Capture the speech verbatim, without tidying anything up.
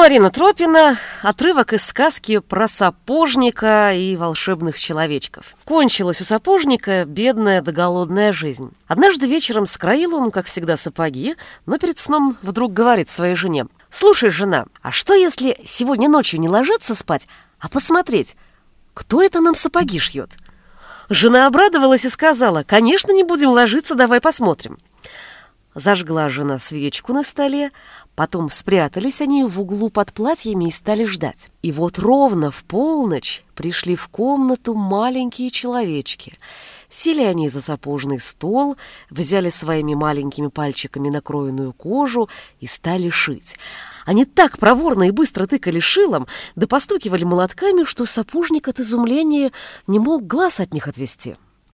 Марина Тропина. Отрывок из сказки про сапожника и волшебных человечков. Кончилась у сапожника бедная да голодная жизнь. Однажды вечером скроил он, как всегда, сапоги, но перед сном вдруг говорит своей жене: «Слушай, жена, а что если сегодня ночью не ложиться спать, а посмотреть, кто это нам сапоги шьет?» Жена обрадовалась и сказала: «Конечно, не будем ложиться, давай посмотрим». Зажгла жена свечку на столе, потом спрятались они в углу под платьями и стали ждать. И вот ровно в полночь пришли в комнату маленькие человечки. Сели они за сапожный стол, взяли своими маленькими пальчиками накроенную кожу и стали шить. Они так проворно и быстро тыкали шилом, да постукивали молотками, что сапожник от изумления не мог глаз от них отвести.